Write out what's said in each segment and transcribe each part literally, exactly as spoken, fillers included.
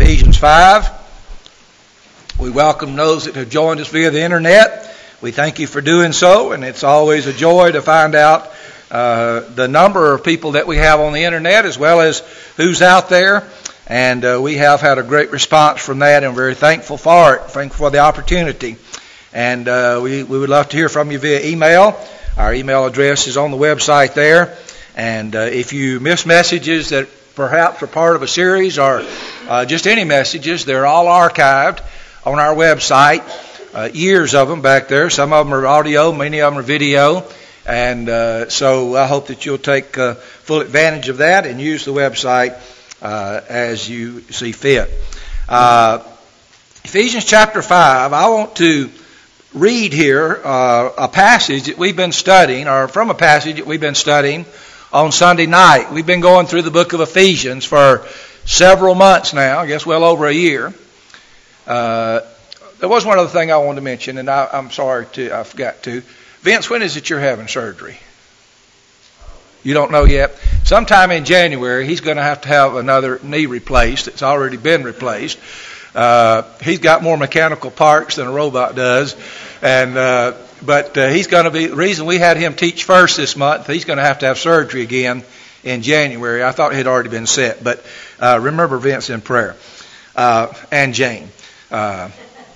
Ephesians five. We welcome those that have joined us via the internet. We thank you for doing so, and it's always a joy to find out uh, the number of people that we have on the internet as well as who's out there. And uh, we have had a great response from that, and we're very thankful for it, thankful for the opportunity. And uh, we, we would love to hear from you via email. Our email address is on the website there. And uh, if you miss messages that perhaps are part of a series or uh, just any messages, they're all archived on our website. Uh, years of them back there. Some of them are audio, many of them are video. And uh, so I hope that you'll take uh, full advantage of that and use the website uh, as you see fit. Uh, Ephesians chapter five, I want to read here uh, a passage that we've been studying, or from a passage that we've been studying on Sunday night. We've been going through the book of Ephesians for several months now, I guess well over a year. Uh, there was one other thing I wanted to mention, and I, I'm sorry to, I forgot to. Vince, when is it you're having surgery? You don't know yet? Sometime in January, he's going to have to have another knee replaced. It's already been replaced. Uh, he's got more mechanical parts than a robot does, and uh, but uh, he's going to be, the reason we had him teach first this month, he's going to have to have surgery again in January. I thought it had already been set, but uh, remember Vince in prayer. Uh, and Jane. Uh,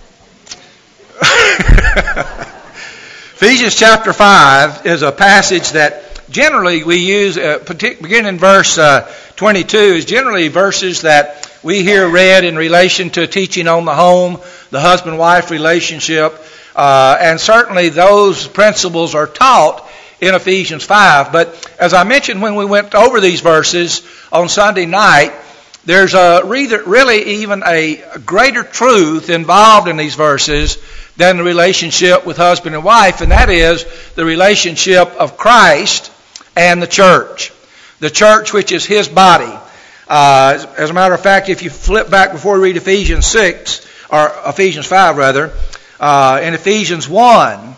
Ephesians chapter five is a passage that generally we use, uh, beginning in verse uh, twenty-two, is generally verses that we hear read in relation to teaching on the home, the husband-wife relationship, uh, and certainly those principles are taught in Ephesians five. But as I mentioned when we went over these verses on Sunday night, there's a really even a greater truth involved in these verses than the relationship with husband and wife, and that is the relationship of Christ and the church. The church, which is His body. Uh, as a matter of fact, if you flip back before we read Ephesians six, or Ephesians five rather, uh, in Ephesians one,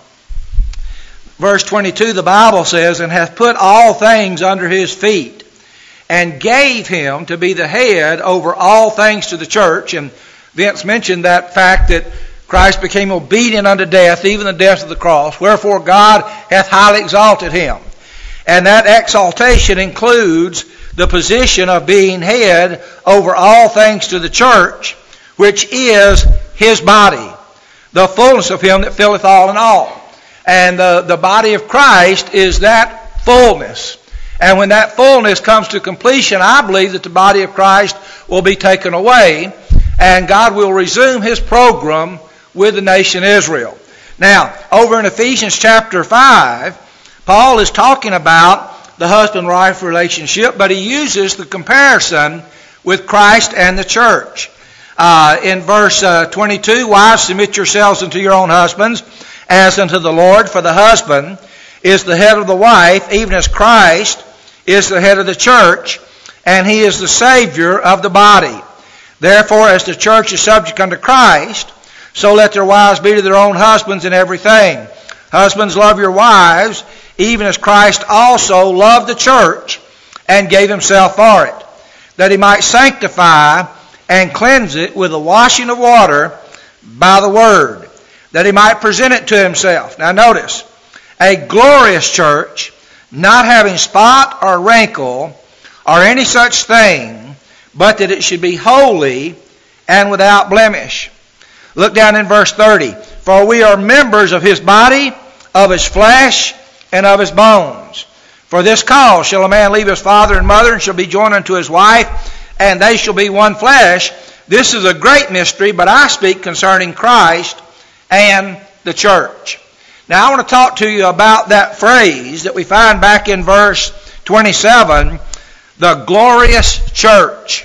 verse twenty-two, the Bible says, "And hath put all things under His feet, and gave Him to be the head over all things to the church." And Vince mentioned that fact that Christ became obedient unto death, even the death of the cross. Wherefore God hath highly exalted Him. And that exaltation includes the position of being head over all things to the church, which is His body, the fullness of Him that filleth all in all. And the, the body of Christ is that fullness. And when that fullness comes to completion, I believe that the body of Christ will be taken away, and God will resume His program with the nation Israel. Now, over in Ephesians chapter five, Paul is talking about the husband-wife relationship, but he uses the comparison with Christ and the church. Uh, in verse uh, twenty-two, "Wives, submit yourselves unto your own husbands, as unto the Lord. For the husband is the head of the wife, even as Christ is the head of the church, and He is the Savior of the body. Therefore, as the church is subject unto Christ, so let their wives be to their own husbands in everything. Husbands, love your wives, even as Christ also loved the church and gave Himself for it, that He might sanctify and cleanse it with the washing of water by the word, that He might present it to Himself." Now notice, "a glorious church, not having spot or wrinkle or any such thing, but that it should be holy and without blemish." Look down in verse thirty. "For we are members of His body, of His flesh, and of His bones. For this cause shall a man leave his father and mother, and shall be joined unto his wife, and they shall be one flesh. This is a great mystery, but I speak concerning Christ and the church." Now I want to talk to you about that phrase that we find back in verse twenty-seven, the glorious church.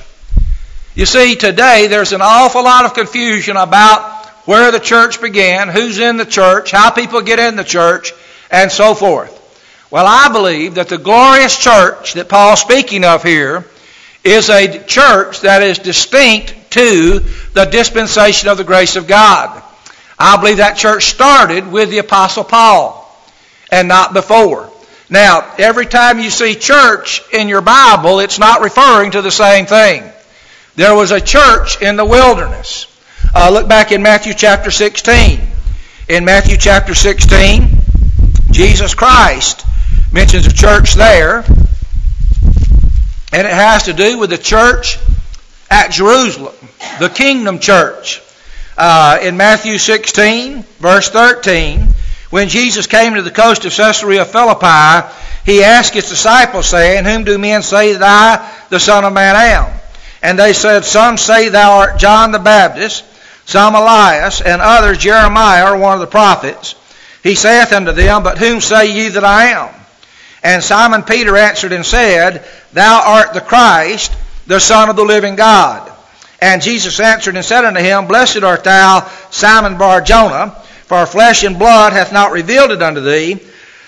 You see, today there's an awful lot of confusion about where the church began, who's in the church, how people get in the church, and so forth. Well, I believe that the glorious church that Paul's speaking of here is a church that is distinct to the dispensation of the grace of God. I believe that church started with the Apostle Paul and not before. Now, every time you see church in your Bible, it's not referring to the same thing. There was a church in the wilderness. Uh, look back in Matthew chapter sixteen. In Matthew chapter sixteen, Jesus Christ mentions a church there, and it has to do with the church at Jerusalem, the kingdom church. Uh, in Matthew sixteen, verse thirteen, when Jesus came to the coast of Caesarea Philippi, he asked his disciples, saying, Whom do men say that I, the Son of Man, am? And they said, Some say thou art John the Baptist, some Elias, and others Jeremiah, or one of the prophets. He saith unto them, But whom say ye that I am? And Simon Peter answered and said, Thou art the Christ, the Son of the living God. And Jesus answered and said unto him, Blessed art thou, Simon Bar-Jonah, for flesh and blood hath not revealed it unto thee,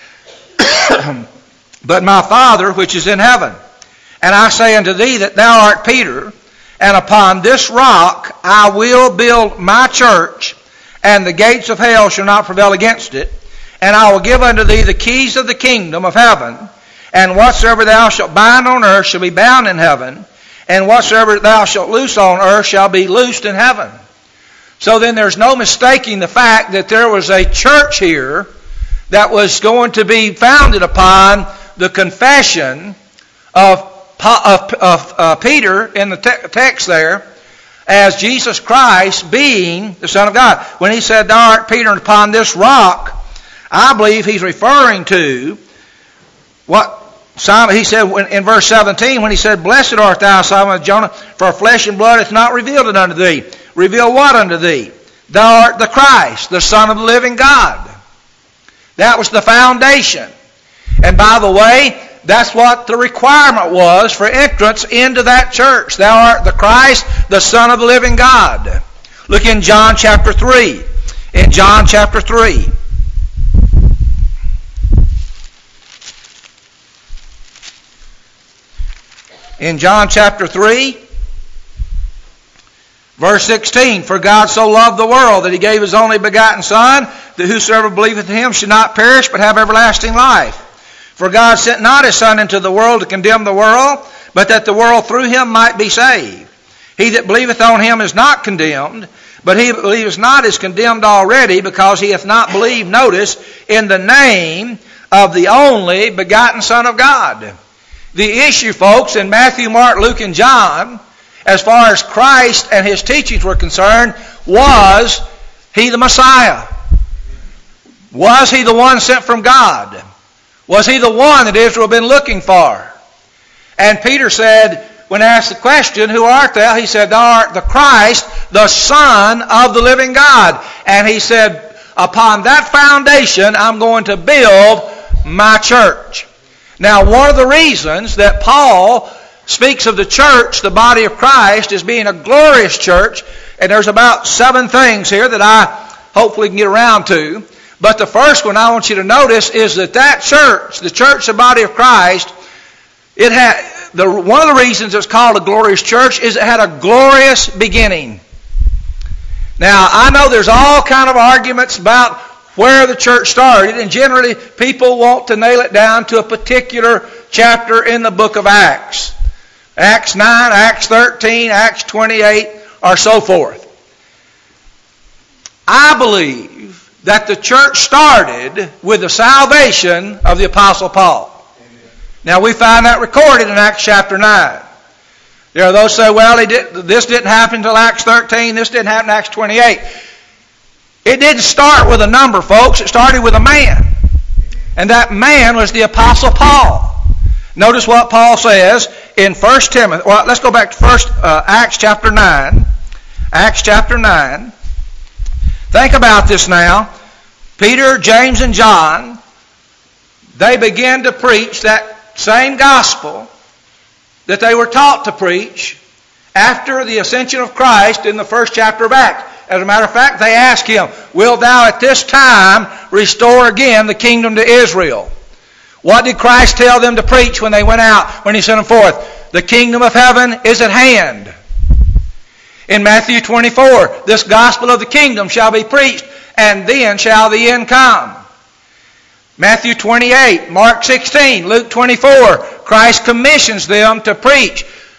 but my Father which is in heaven. And I say unto thee that thou art Peter, and upon this rock I will build my church, and the gates of hell shall not prevail against it. And I will give unto thee the keys of the kingdom of heaven. And whatsoever thou shalt bind on earth shall be bound in heaven, and whatsoever thou shalt loose on earth shall be loosed in heaven. So then there's no mistaking the fact that there was a church here that was going to be founded upon the confession of Of, of uh, Peter in the te- text there as Jesus Christ being the Son of God. When he said, Thou art Peter, and upon this rock, I believe he's referring to what Simon, he said in verse seventeen, when he said, Blessed art thou, Simon Jonah, for flesh and blood hath not revealed it unto thee. Reveal what unto thee? Thou art the Christ, the Son of the living God. That was the foundation. And by the way, that's what the requirement was for entrance into that church. Thou art the Christ, the Son of the living God. Look in John chapter three. In John chapter three. In John chapter three, verse sixteen, For God so loved the world that he gave his only begotten Son, that whosoever believeth in him should not perish but have everlasting life. For God sent not his Son into the world to condemn the world, but that the world through him might be saved. He that believeth on him is not condemned, but he that believeth not is condemned already, because he hath not believed, notice, in the name of the only begotten Son of God. The issue, folks, in Matthew, Mark, Luke, and John, as far as Christ and his teachings were concerned, was he the Messiah? Was he the one sent from God? Was he the one that Israel had been looking for? And Peter said, when asked the question, Who art thou? He said, Thou art the Christ, the Son of the living God. And he said, Upon that foundation I'm going to build my church. Now, one of the reasons that Paul speaks of the church, the body of Christ, as being a glorious church, and there's about seven things here that I hopefully can get around to. But the first one I want you to notice is that that church, the church, the body of Christ, it had the one of the reasons it's called a glorious church is it had a glorious beginning. Now, I know there's all kind of arguments about where the church started, and generally people want to nail it down to a particular chapter in the book of Acts. Acts nine, Acts thirteen, Acts twenty-eight, or so forth. I believe that the church started with the salvation of the Apostle Paul. Amen. Now, we find that recorded in Acts chapter nine. There are those who say, well, he did, this didn't happen until Acts thirteen, this didn't happen until Acts twenty-eight. It didn't start with a number, folks. It started with a man. And that man was the Apostle Paul. Notice what Paul says in First Timothy. Well, let's go back to first uh, Acts chapter nine. Acts chapter nine. Think about this now. Peter, James, and John, they began to preach that same gospel that they were taught to preach after the ascension of Christ in the first chapter of Acts. As a matter of fact, they asked him, Wilt thou at this time restore again the kingdom to Israel? What did Christ tell them to preach when they went out, when he sent them forth? The kingdom of heaven is at hand. In Matthew twenty-four, this gospel of the kingdom shall be preached, and then shall the end come. Matthew twenty-eight, Mark sixteen, Luke twenty-four, Christ commissions them to preach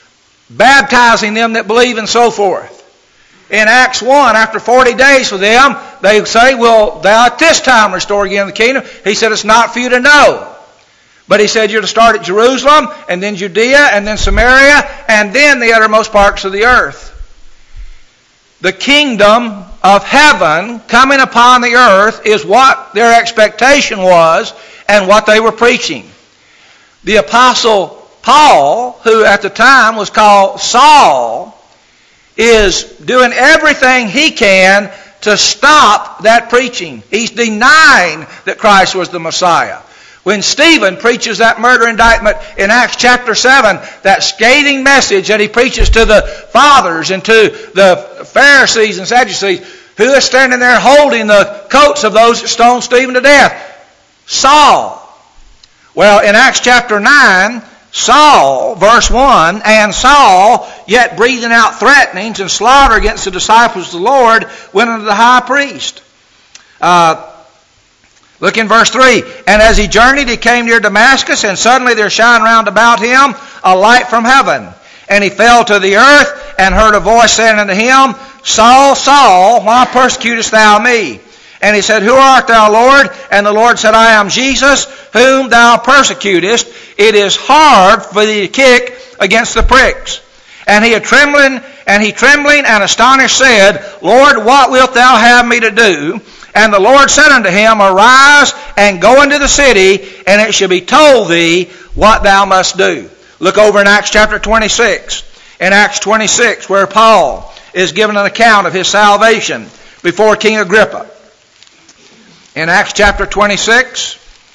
baptizing them that believe and so forth. In Acts one, after forty days with them, they say, "Will thou at this time restore again the kingdom?" He said, "It's not for you to know." But he said, "You're to start at Jerusalem, and then Judea, and then Samaria, and then the uttermost parts of the earth." The kingdom of heaven coming upon the earth is what their expectation was and what they were preaching. The Apostle Paul, who at the time was called Saul, is doing everything he can to stop that preaching. He's denying that Christ was the Messiah. When Stephen preaches that murder indictment in Acts chapter seven, that scathing message that he preaches to the fathers and to the Pharisees and Sadducees, who is standing there holding the coats of those that stoned Stephen to death? Saul. Well, in Acts chapter nine, Saul, verse one, "And Saul, yet breathing out threatenings and slaughter against the disciples of the Lord, went unto the high priest." Uh, look in verse three. "And as he journeyed, he came near Damascus, and suddenly there shined round about him a light from heaven. And he fell to the earth, and heard a voice saying unto him, Saul, Saul, why persecutest thou me? And he said, Who art thou, Lord? And the Lord said, I am Jesus, whom thou persecutest. It is hard for thee to kick against the pricks. And he trembling, and he trembling and astonished said, Lord, what wilt thou have me to do? And the Lord said unto him, Arise and go into the city, and it shall be told thee what thou must do. Look over in Acts chapter twenty-six. In Acts twenty-six, where Paul is given an account of his salvation before King Agrippa. In Acts chapter twenty-six,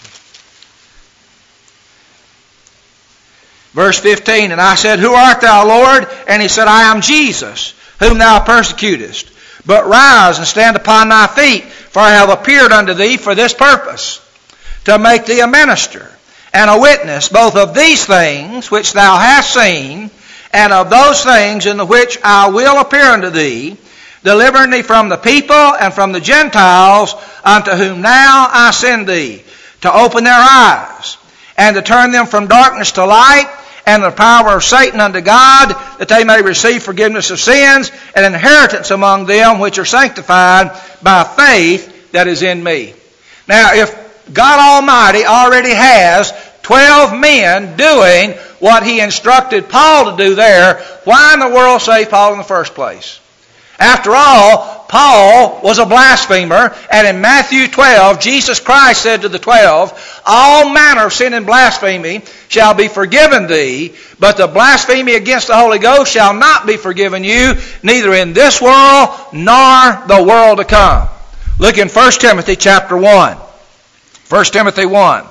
verse fifteen, And I said, Who art thou, Lord? And he said, I am Jesus, whom thou persecutest. But rise and stand upon thy feet, for I have appeared unto thee for this purpose, to make thee a minister and a witness both of these things which thou hast seen, and of those things in the which I will appear unto thee, delivering thee from the people and from the Gentiles, unto whom now I send thee, to open their eyes, and to turn them from darkness to light, and the power of Satan unto God, that they may receive forgiveness of sins, and inheritance among them which are sanctified by faith that is in me. Now, if God Almighty already has twelve men doing what he instructed Paul to do there, why in the world save Paul in the first place? After all, Paul was a blasphemer, and in Matthew twelve, Jesus Christ said to the twelve, All manner of sin and blasphemy shall be forgiven thee, but the blasphemy against the Holy Ghost shall not be forgiven you, neither in this world nor the world to come. Look in First Timothy chapter one. First Timothy one.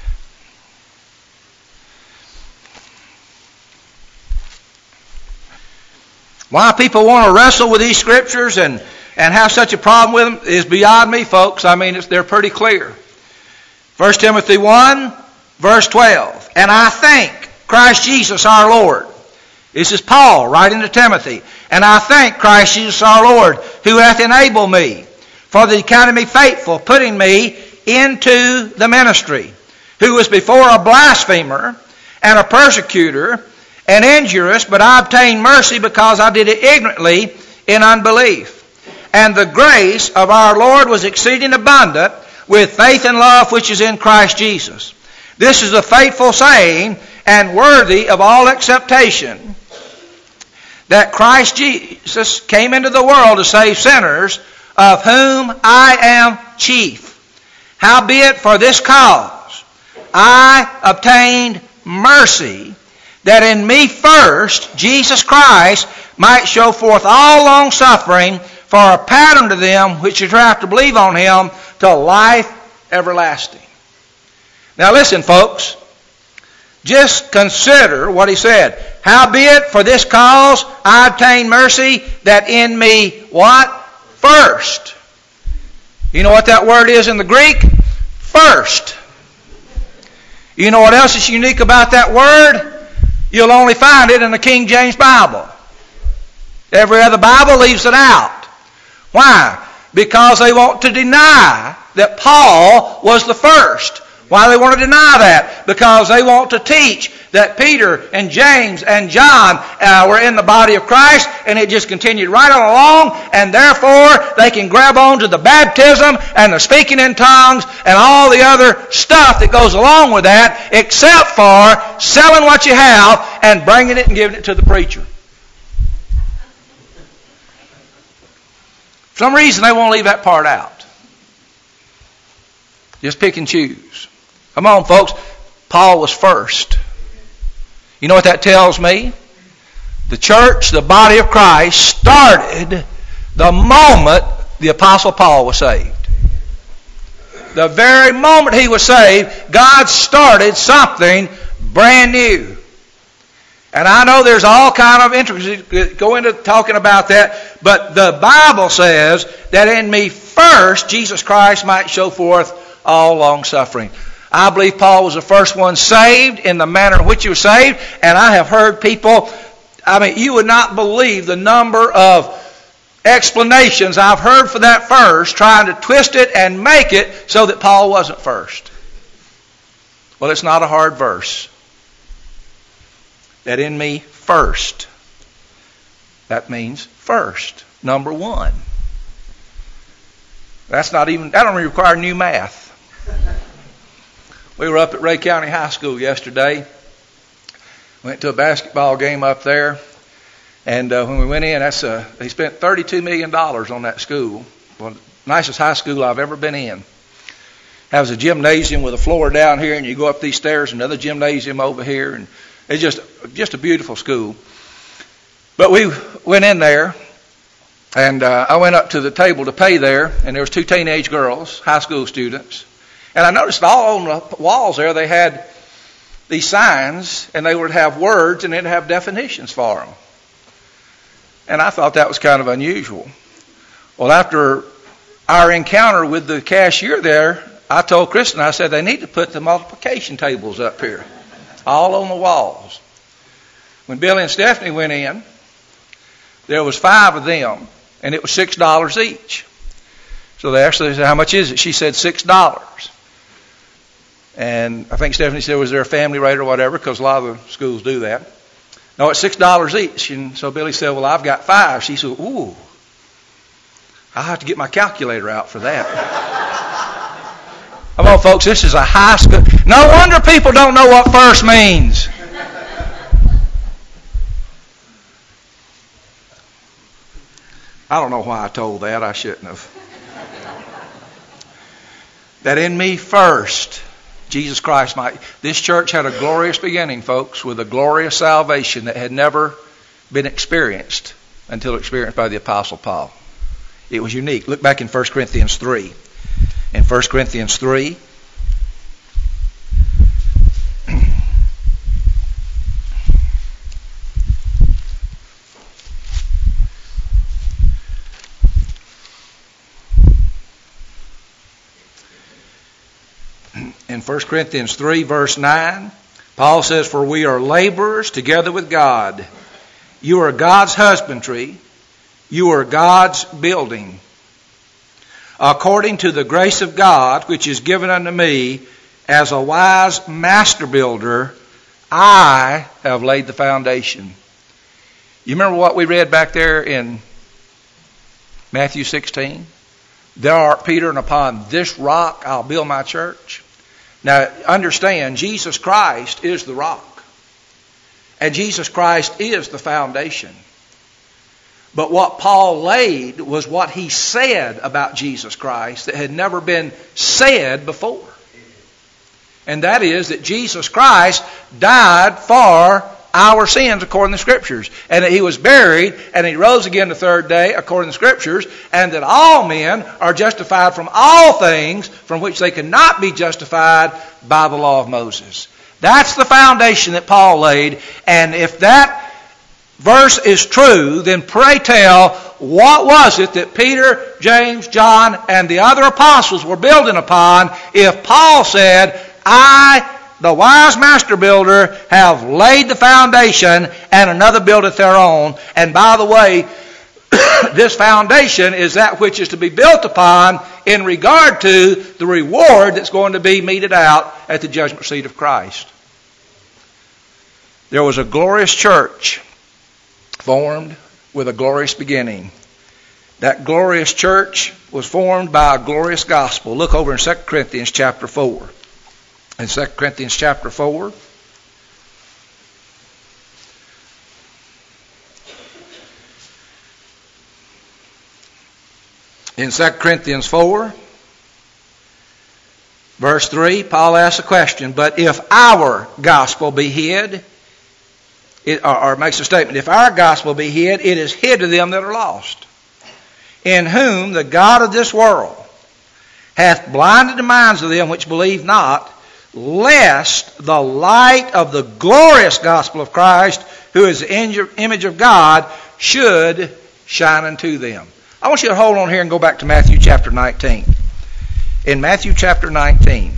Why people want to wrestle with these scriptures and, and have such a problem with them is beyond me, folks. I mean, it's, they're pretty clear. First Timothy one, verse twelve. And I thank Christ Jesus our Lord. This is Paul writing to Timothy. And I thank Christ Jesus our Lord, who hath enabled me, for that he counted me faithful, putting me into the ministry, who was before a blasphemer and a persecutor, and injurious, but I obtained mercy because I did it ignorantly in unbelief. And the grace of our Lord was exceeding abundant with faith and love which is in Christ Jesus. This is a faithful saying and worthy of all acceptation, that Christ Jesus came into the world to save sinners, of whom I am chief. Howbeit for this cause I obtained mercy, that in me first Jesus Christ might show forth all long suffering for a pattern to them which should have to believe on him to life everlasting. Now listen, folks. Just consider what he said. Howbeit for this cause I obtained mercy, that in me what? First. You know what that word is in the Greek? First. You know what else is unique about that word? You'll only find it in the King James Bible. Every other Bible leaves it out. Why? Because they want to deny that Paul was the first. Why do they want to deny that? Because they want to teach that Peter and James and John uh, were in the body of Christ, and it just continued right on along, and therefore they can grab on to the baptism and the speaking in tongues and all the other stuff that goes along with that, except for selling what you have and bringing it and giving it to the preacher. For some reason they won't leave that part out. Just pick and choose. Come on, folks. Paul was first. You know what that tells me? The church, the body of Christ, started the moment the Apostle Paul was saved. The very moment he was saved, God started something brand new. And I know there's all kind of intricacies go into talking about that, but the Bible says that in me first Jesus Christ might show forth all long suffering. I believe Paul was the first one saved in the manner in which he was saved, and I have heard people, I mean, you would not believe the number of explanations I've heard for that verse, trying to twist it and make it so that Paul wasn't first. Well, it's not a hard verse. That in me first. That means first. Number one. That's not even, that don't require new math. We were up at Ray County High School yesterday. Went to a basketball game up there. And uh, when we went in, that's uh, they spent thirty-two million dollars on that school. Well, the nicest high school I've ever been in. Has a gymnasium with a floor down here, and you go up these stairs, another gymnasium over here, and it's just just a beautiful school. But we went in there, and uh, I went up to the table to pay there, and there was two teenage girls, high school students. And I noticed all on the walls there they had these signs, and they would have words, and they'd have definitions for them. And I thought that was kind of unusual. Well, after our encounter with the cashier there, I told Kristen, I said, they need to put the multiplication tables up here, all on the walls. When Billy and Stephanie went in, there was five of them, and it was six dollars each. So they actually said, how much is it? She said six dollars. And I think Stephanie said, was there a family rate or whatever, because a lot of the schools do that. No, it's six dollars each. And so Billy said, well, I've got five. She said, ooh, I'll have to get my calculator out for that. Come on, folks, this is a high school. No wonder people don't know what first means. I don't know why I told that. I shouldn't have. That in me first, Jesus Christ might. This church had a glorious beginning, folks, with a glorious salvation that had never been experienced until experienced by the Apostle Paul. It was unique. Look back in First Corinthians three. In First Corinthians three, in First Corinthians three, verse nine, Paul says, for we are laborers together with God. You are God's husbandry. You are God's building. According to the grace of God, which is given unto me, as a wise master builder, I have laid the foundation. You remember what we read back there in Matthew sixteen? Thou art Peter, and upon this rock I'll build my church. Now, understand, Jesus Christ is the rock. And Jesus Christ is the foundation. But what Paul laid was what he said about Jesus Christ that had never been said before. And that is that Jesus Christ died for our sins according to the Scriptures. And that he was buried and he rose again the third day according to the Scriptures. And that all men are justified from all things from which they cannot be justified by the law of Moses. That's the foundation that Paul laid. And if that verse is true, then pray tell, what was it that Peter, James, John, and the other apostles were building upon if Paul said, I, the wise master builder, have laid the foundation and another buildeth their own. And by the way, this foundation is that which is to be built upon in regard to the reward that's going to be meted out at the judgment seat of Christ. There was a glorious church formed with a glorious beginning. That glorious church was formed by a glorious gospel. Look over in Second Corinthians chapter four. In Second Corinthians chapter four. In Second Corinthians four, verse three, Paul asks a question, but if our gospel be hid, it, or, or makes a statement, if our gospel be hid, it is hid to them that are lost, in whom the God of this world hath blinded the minds of them which believe not, lest the light of the glorious gospel of Christ, who is the image of God, should shine unto them. I want you to hold on here and go back to Matthew chapter nineteen. In Matthew chapter nineteen,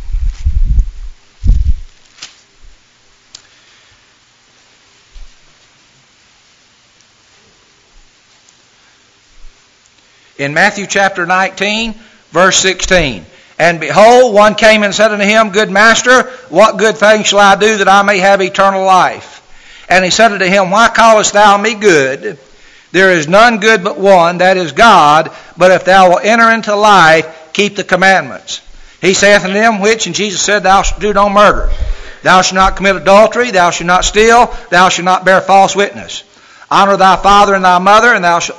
in Matthew chapter nineteen, verse sixteen, and behold, one came and said unto him, Good master, what good thing shall I do that I may have eternal life? And he said unto him, Why callest thou me good? There is none good but one, that is God. But if thou wilt enter into life, keep the commandments. He saith unto them which, and Jesus said, Thou shalt do no murder. Thou shalt not commit adultery. Thou shalt not steal. Thou shalt not bear false witness. Honor thy father and thy mother, and thou shalt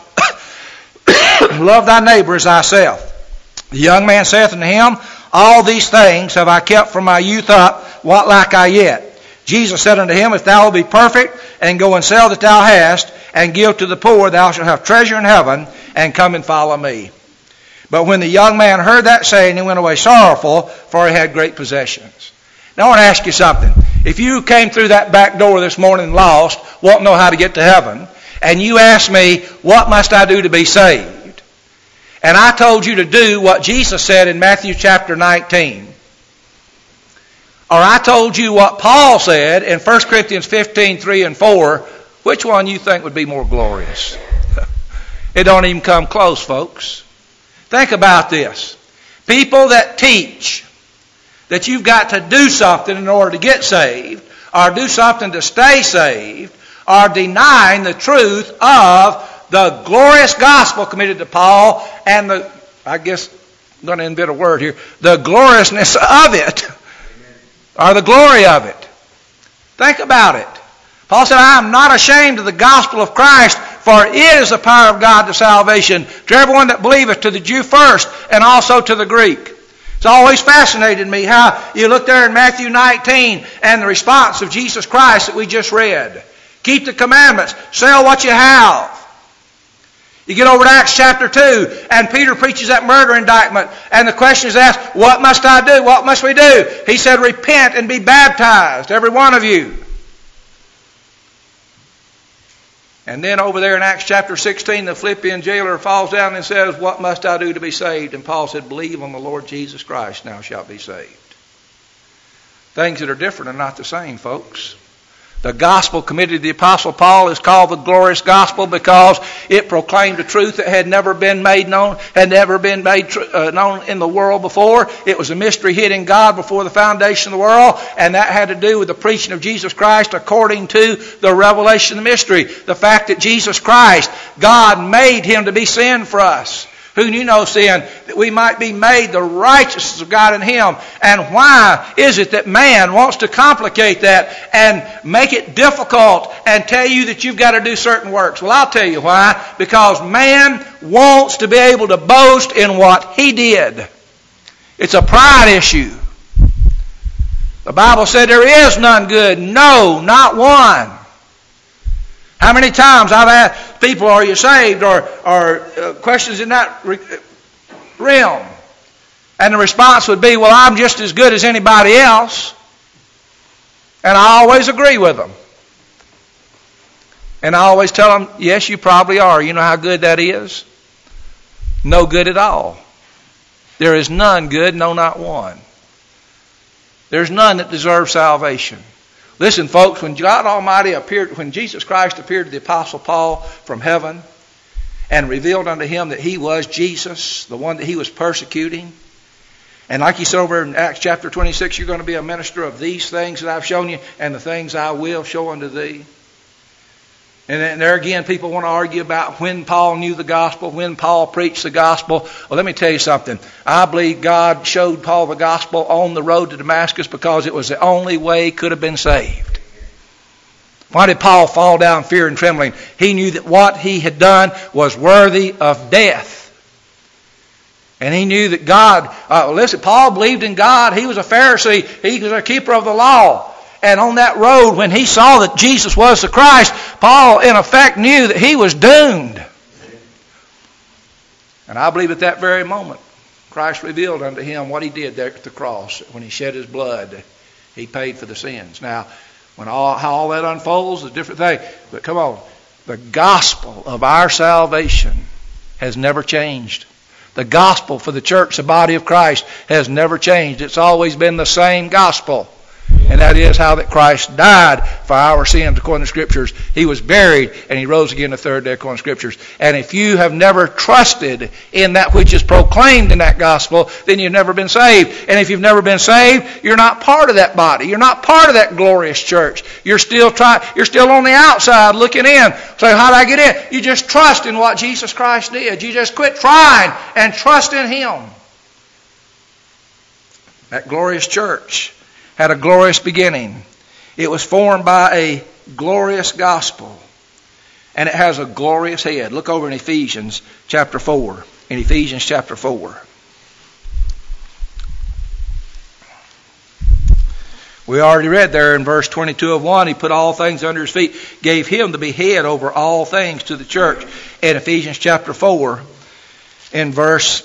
love thy neighbor as thyself. The young man saith unto him, All these things have I kept from my youth up. What lack I yet? Jesus said unto him, If thou wilt be perfect, and go and sell that thou hast, and give to the poor, thou shalt have treasure in heaven, and come and follow me. But when the young man heard that saying, he went away sorrowful, for he had great possessions. Now I want to ask you something. If you came through that back door this morning lost, won't know how to get to heaven, and you asked me, what must I do to be saved? And I told you to do what Jesus said in Matthew chapter nineteen. Or I told you what Paul said in First Corinthians fifteen, three and four, which one you think would be more glorious? It don't even come close, folks. Think about this. People that teach that you've got to do something in order to get saved, or do something to stay saved, are denying the truth of the glorious gospel committed to Paul and the, I guess, I'm going to invent a word here, the gloriousness of it, or the glory of it. Think about it. Paul said, I am not ashamed of the gospel of Christ, for it is the power of God to salvation to everyone that believeth, to the Jew first, and also to the Greek. It's always fascinated me how you look there in Matthew nineteen and the response of Jesus Christ that we just read. Keep the commandments. Sell what you have. You get over to Acts chapter two, and Peter preaches that murder indictment, and the question is asked, what must I do? What must we do? He said, repent and be baptized, every one of you. And then over there in Acts chapter sixteen, the Philippian jailer falls down and says, what must I do to be saved? And Paul said, believe on the Lord Jesus Christ, now shalt be saved. Things that are different are not the same, folks. The gospel committed to the Apostle Paul is called the glorious gospel because it proclaimed a truth that had never been made known, had never been made tr- uh, known in the world before. It was a mystery hid in God before the foundation of the world, and that had to do with the preaching of Jesus Christ according to the revelation of the mystery. The fact that Jesus Christ, God made him to be sin for us. Who knew no sin, that we might be made the righteousness of God in him. And why is it that man wants to complicate that and make it difficult and tell you that you've got to do certain works? Well, I'll tell you why. Because man wants to be able to boast in what he did. It's a pride issue. The Bible said there is none good. No, not one. How many times I've asked people, are you saved? Or, or uh, questions in that re- realm. And the response would be, well, I'm just as good as anybody else. And I always agree with them. And I always tell them, yes, you probably are. You know how good that is? No good at all. There is none good, no, not one. There's none that deserves salvation. Listen, folks, when God Almighty appeared, when Jesus Christ appeared to the Apostle Paul from heaven and revealed unto him that he was Jesus, the one that he was persecuting, And like he said over in Acts chapter twenty-six, you're going to be a minister of these things that I've shown you and the things I will show unto thee. And then there again, people want to argue about when Paul knew the gospel, when Paul preached the gospel. Well, let me tell you something. I believe God showed Paul the gospel on the road to Damascus because it was the only way he could have been saved. Why did Paul fall down fear and trembling? He knew that what he had done was worthy of death. And he knew that God, uh, listen, Paul believed in God. He was a Pharisee. He was a keeper of the law. And on that road, when he saw that Jesus was the Christ, Paul, in effect, knew that he was doomed. And I believe at that very moment, Christ revealed unto him what he did there at the cross. When he shed his blood, he paid for the sins. Now, when all, how all that unfolds is a different thing. But come on, the gospel of our salvation has never changed. The gospel for the church, the body of Christ, has never changed. It's always been the same gospel. And that is how that Christ died for our sins according to Scriptures. He was buried and he rose again the third day according to Scriptures. And if you have never trusted in that which is proclaimed in that gospel, then you've never been saved. And if you've never been saved, you're not part of that body. You're not part of that glorious church. You're still trying. You're still on the outside looking in. So how did I get in? You just trust in what Jesus Christ did. You just quit trying and trust in Him. That glorious church had a glorious beginning. It was formed by a glorious gospel. And it has a glorious head. Look over in Ephesians chapter four. In Ephesians chapter four. We already read there in verse twenty-two of one, he put all things under his feet, gave him to be head over all things to the church. In Ephesians chapter four, in verse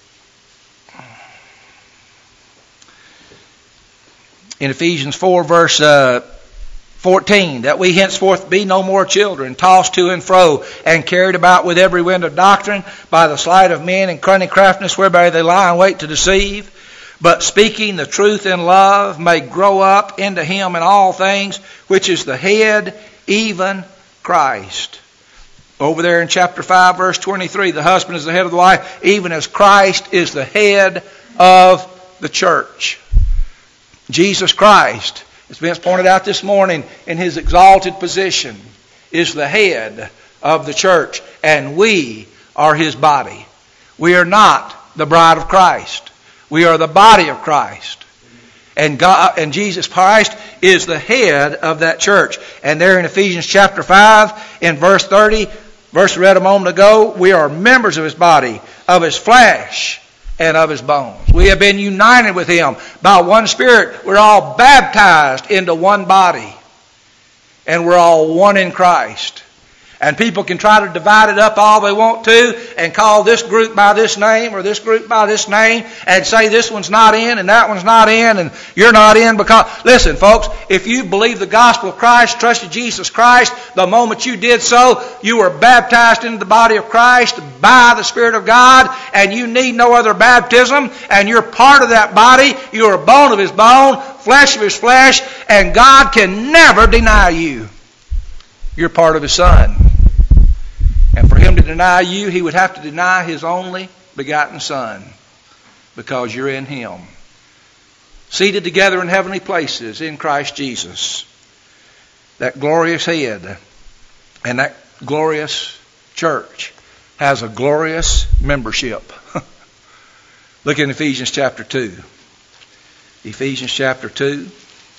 In Ephesians four, verse uh, fourteen, that we henceforth be no more children, tossed to and fro, and carried about with every wind of doctrine, by the sleight of men and cunning craftiness, whereby they lie in wait to deceive. But speaking the truth in love, may grow up into Him in all things, which is the head, even Christ. Over there in chapter five, verse twenty-three, the husband is the head of the wife, even as Christ is the head of the church. Jesus Christ, as Vince pointed out this morning, in His exalted position, is the head of the church, and we are His body. We are not the bride of Christ. We are the body of Christ. And God, and Jesus Christ is the head of that church. And there in Ephesians chapter five, in verse thirty, verse we read a moment ago, we are members of His body, of His flesh, and of His bones. We have been united with Him by one Spirit. We're all baptized into one body. And we're all one in Christ. And people can try to divide it up all they want to and call this group by this name or this group by this name and say this one's not in and that one's not in and you're not in because... Listen, folks, if you believe the gospel of Christ, trusted Jesus Christ, the moment you did so, you were baptized into the body of Christ by the Spirit of God, and you need no other baptism, and you're part of that body. You're a bone of His bone, flesh of His flesh, and God can never deny you. You're part of His Son. And for Him to deny you, He would have to deny His only begotten Son, because you're in Him. Seated together in heavenly places in Christ Jesus. That glorious head and that glorious church has a glorious membership. Look in Ephesians chapter two. Ephesians chapter two.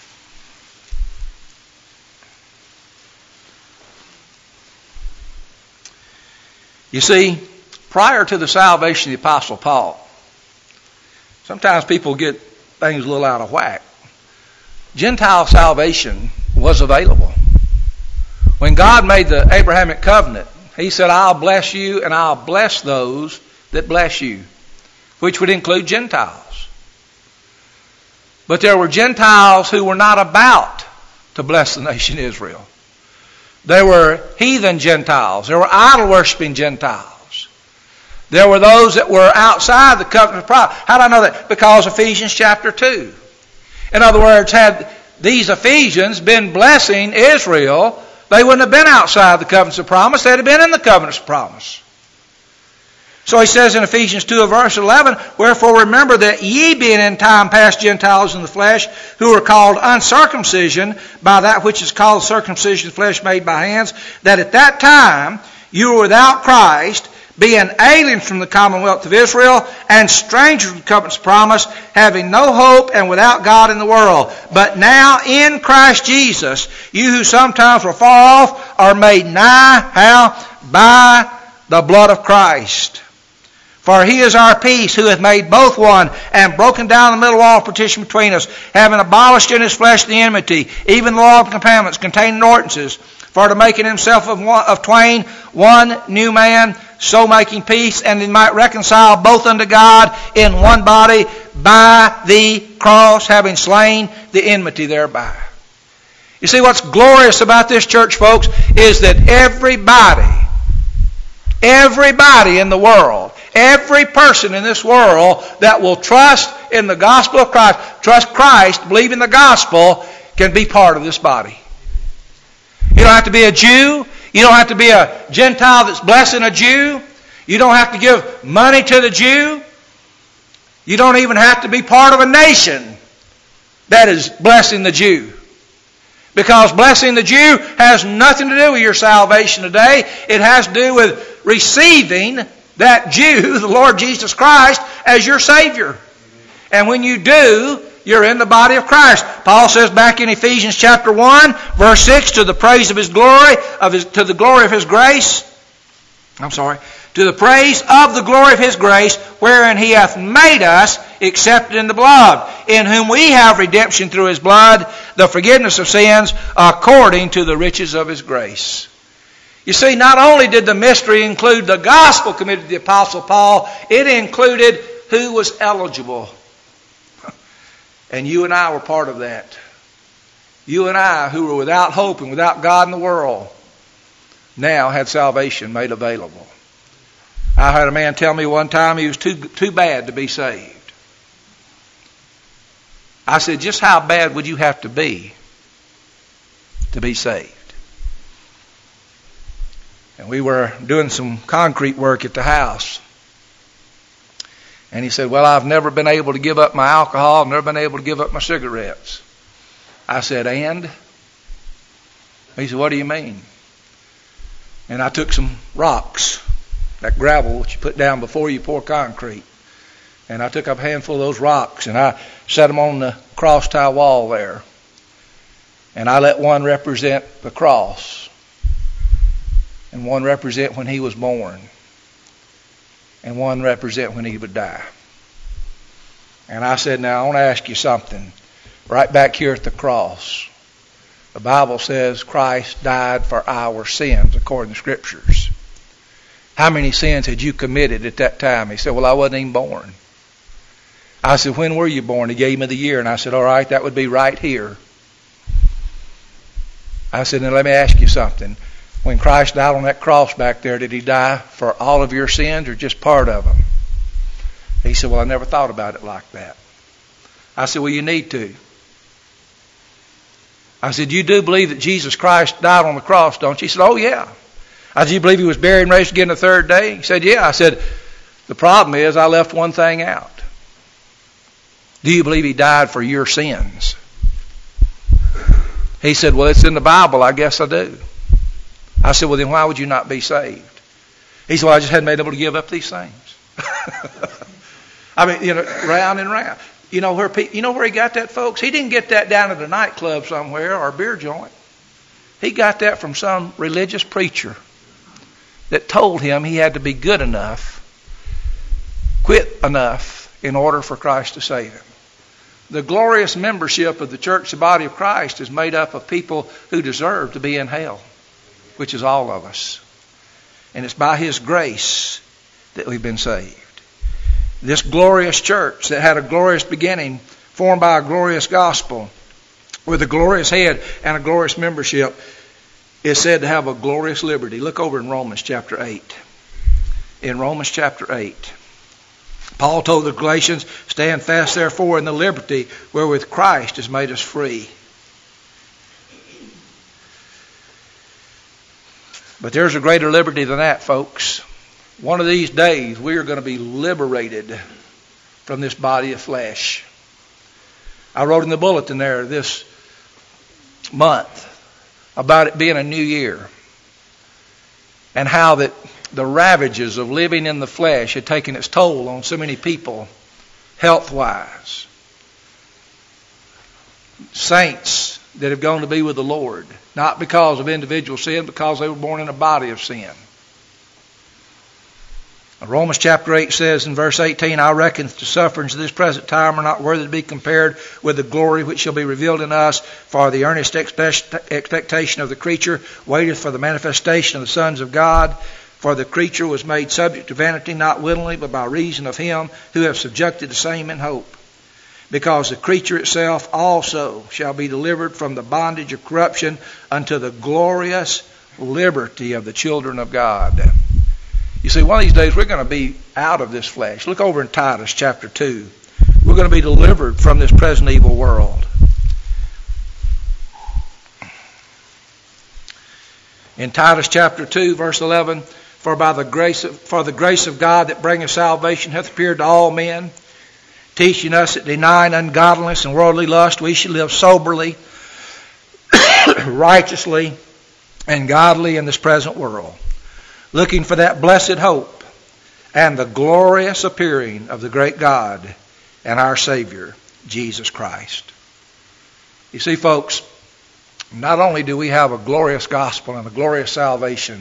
You see, prior to the salvation of the Apostle Paul, sometimes people get things a little out of whack. Gentile salvation was available. When God made the Abrahamic covenant, He said, I'll bless you and I'll bless those that bless you, which would include Gentiles. But there were Gentiles who were not about to bless the nation Israel. There were heathen Gentiles. There were idol-worshiping Gentiles. There were those that were outside the covenant of promise. How do I know that? Because Ephesians chapter two. In other words, had these Ephesians been blessing Israel, they wouldn't have been outside the covenants of promise. They'd have been in the covenants of promise. So he says in Ephesians two, verse eleven, wherefore remember that ye being in time past Gentiles in the flesh, who are called uncircumcision by that which is called circumcision, flesh made by hands, that at that time you were without Christ, being aliens from the commonwealth of Israel, and strangers from the covenant's promise, having no hope and without God in the world. But now in Christ Jesus, you who sometimes were far off are made nigh, how? By the blood of Christ. For he is our peace, who hath made both one, and broken down the middle wall of partition between us, having abolished in his flesh the enmity, even the law of commandments containing ordinances, for to make in himself of, one, of twain one new man, so making peace, and he might reconcile both unto God in one body by the cross, having slain the enmity thereby. You see, what's glorious about this church, folks, is that everybody, everybody in the world, every person in this world that will trust in the gospel of Christ, trust Christ, believe in the gospel, can be part of this body. You don't have to be a Jew. You don't have to be a Gentile that's blessing a Jew. You don't have to give money to the Jew. You don't even have to be part of a nation that is blessing the Jew. Because blessing the Jew has nothing to do with your salvation today. It has to do with receiving that Jew, the Lord Jesus Christ, as your Savior. And when you do, you're in the body of Christ. Paul says back in Ephesians chapter one, verse six, to the praise of His glory, of his, to the glory of His grace, I'm sorry, to the praise of the glory of His grace, wherein He hath made us accepted in the blood, in whom we have redemption through His blood, the forgiveness of sins, according to the riches of His grace. You see, not only did the mystery include the gospel committed to the Apostle Paul, it included who was eligible. And you and I were part of that. You and I, who were without hope and without God in the world, now had salvation made available. I had a man tell me one time he was too too bad to be saved. I said, just how bad would you have to be to be saved? And we were doing some concrete work at the house. And he said, well, I've never been able to give up my alcohol. I've never been able to give up my cigarettes. I said, and? He said, what do you mean? And I took some rocks, that gravel that you put down before you pour concrete. And I took up a handful of those rocks and I set them on the cross tie wall there. And I let one represent the cross. And one represent when he was born. And one represent when he would die. And I said, now I want to ask you something. Right back here at the cross, the Bible says Christ died for our sins according to Scriptures. How many sins had you committed at that time? He said, well, I wasn't even born. I said, when were you born? He gave me the year. And I said, all right, that would be right here. I said, now let me ask you something. When Christ died on that cross back there, did He die for all of your sins or just part of them? He said, well, I never thought about it like that. I said, well, you need to. I said, you do believe that Jesus Christ died on the cross, don't you? He said, oh, yeah. I said, you believe He was buried and raised again the third day? He said, yeah. I said, the problem is I left one thing out. Do you believe He died for your sins? He said, well, it's in the Bible. I guess I do. I said, well, then why would you not be saved? He said, well, I just hadn't been able to give up these things. I mean, you know, round and round. You know where you know where he got that, folks? He didn't get that down at a nightclub somewhere or a beer joint. He got that from some religious preacher that told him he had to be good enough, quit enough, in order for Christ to save him. The glorious membership of the church, the body of Christ, is made up of people who deserve to be in hell, which is all of us. And it's by His grace that we've been saved. This glorious church that had a glorious beginning, formed by a glorious gospel, with a glorious head and a glorious membership, is said to have a glorious liberty. Look over in Romans chapter eight. In Romans chapter eight, Paul told the Galatians, stand fast therefore in the liberty wherewith Christ has made us free. But there's a greater liberty than that, folks. one of these days we are going to be liberated from this body of flesh. I wrote in the bulletin there this month about it being a new year and how that the ravages of living in the flesh had taken its toll on so many people health-wise. Saints that have gone to be with the Lord, not because of individual sin, because they were born in a body of sin. Romans chapter eight says in verse eighteen, I reckon that the sufferings of this present time are not worthy to be compared with the glory which shall be revealed in us. For the earnest expectation of the creature waiteth for the manifestation of the sons of God. For the creature was made subject to vanity, not willingly, but by reason of him who hath subjected the same in hope. Because the creature itself also shall be delivered from the bondage of corruption unto the glorious liberty of the children of God. You see, one of these days we're going to be out of this flesh. Look over in Titus chapter two. We're going to be delivered from this present evil world. In Titus chapter two, verse eleven, For by the grace of, for the grace of God that bringeth salvation hath appeared to all men, teaching us that denying ungodliness and worldly lust, we should live soberly, righteously, and godly in this present world, looking for that blessed hope and the glorious appearing of the great God and our Savior, Jesus Christ. You see, folks, not only do we have a glorious gospel and a glorious salvation,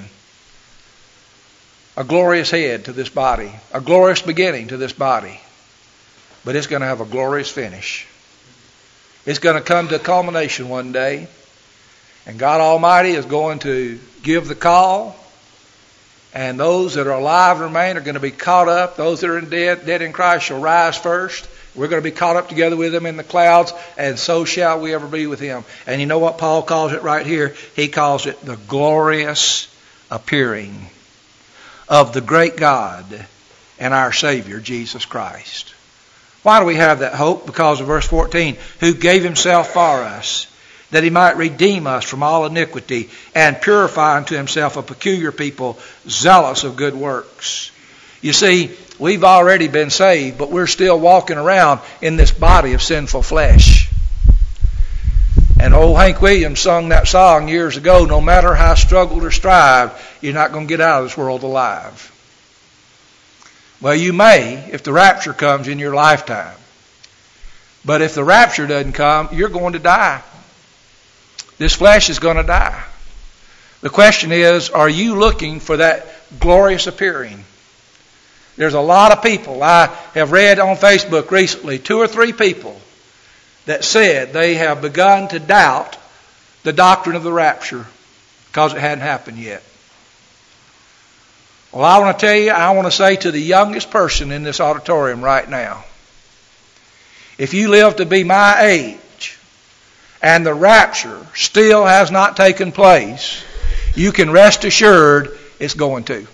a glorious head to this body, a glorious beginning to this body, but it's going to have a glorious finish. It's going to come to culmination one day, and God Almighty is going to give the call, and those that are alive and remain are going to be caught up. Those that are dead, dead in Christ shall rise first. We're going to be caught up together with Him in the clouds, and so shall we ever be with Him. And you know what Paul calls it right here? He calls it the glorious appearing of the great God and our Savior, Jesus Christ. Why do we have that hope? Because of verse fourteen, who gave Himself for us, that He might redeem us from all iniquity and purify unto Himself a peculiar people, zealous of good works. You see, we've already been saved, but we're still walking around in this body of sinful flesh. And old Hank Williams sung that song years ago, no matter how struggled or strived, you're not going to get out of this world alive. Well, you may if the rapture comes in your lifetime. But if the rapture doesn't come, you're going to die. This flesh is going to die. The question is, are you looking for that glorious appearing? There's a lot of people. I have read on Facebook recently, two or three people that said they have begun to doubt the doctrine of the rapture because it hadn't happened yet. Well, I want to tell you, I want to say to the youngest person in this auditorium right now, if you live to be my age and the rapture still has not taken place, you can rest assured it's going to.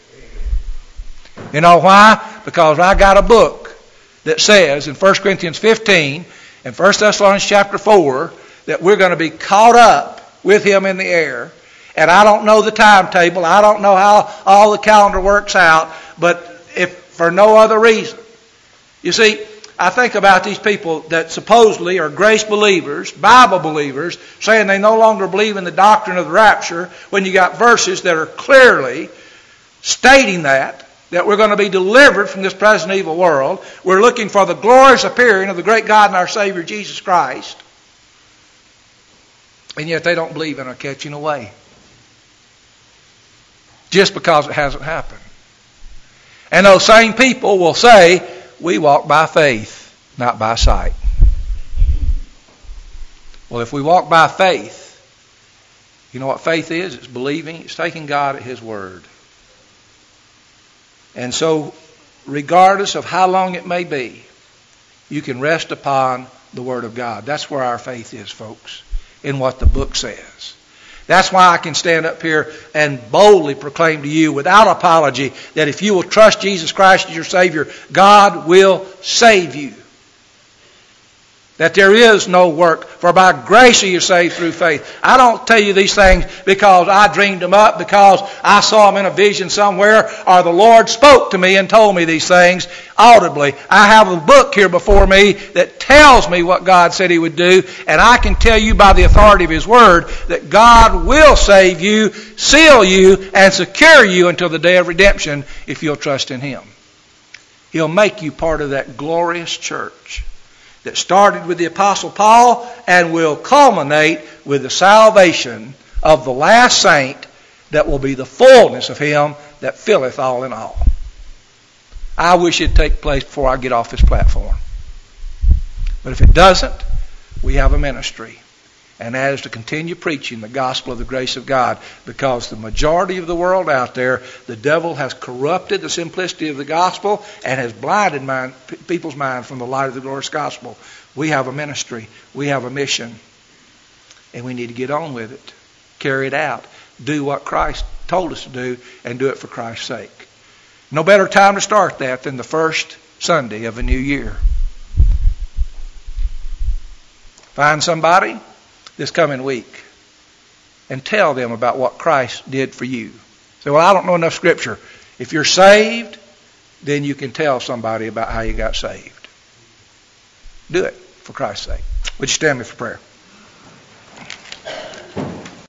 You know why? Because I got a book that says in First Corinthians fifteen and First Thessalonians chapter four that we're going to be caught up with Him in the air. And I don't know the timetable. I don't know how all the calendar works out. But if for no other reason. You see, I think about these people that supposedly are grace believers, Bible believers, saying they no longer believe in the doctrine of the rapture when you got verses that are clearly stating that, that we're going to be delivered from this present evil world. We're looking for the glorious appearing of the great God and our Savior, Jesus Christ. And yet they don't believe in a catching away. Just because it hasn't happened. And those same people will say, we walk by faith, not by sight. Well, if we walk by faith, you know what faith is? It's believing. It's taking God at His word. And so, regardless of how long it may be, you can rest upon the Word of God. That's where our faith is, folks, in what the book says. That's why I can stand up here and boldly proclaim to you without apology that if you will trust Jesus Christ as your Savior, God will save you. that there is no work, for by grace are you saved through faith. I don't tell you these things because I dreamed them up, because I saw them in a vision somewhere, or the Lord spoke to me and told me these things audibly. I have a book here before me that tells me what God said He would do, and I can tell you by the authority of His Word that God will save you, seal you, and secure you until the day of redemption if you'll trust in Him. He'll make you part of that glorious church that started with the Apostle Paul and will culminate with the salvation of the last saint that will be the fullness of Him that filleth all in all. I wish it'd take place before I get off this platform. But if it doesn't, we have a ministry. And that is to continue preaching the gospel of the grace of God, because the majority of the world out there, the devil has corrupted the simplicity of the gospel and has blinded mind, people's mind from the light of the glorious gospel. We have a ministry. We have a mission. And we need to get on with it. Carry it out. Do what Christ told us to do, and do it for Christ's sake. No better time to start that than the first Sunday of a new year. Find somebody this coming week and tell them about what Christ did for you. Say, well, I don't know enough Scripture. If you're saved, then you can tell somebody about how you got saved. Do it for Christ's sake. Would you stand me for prayer?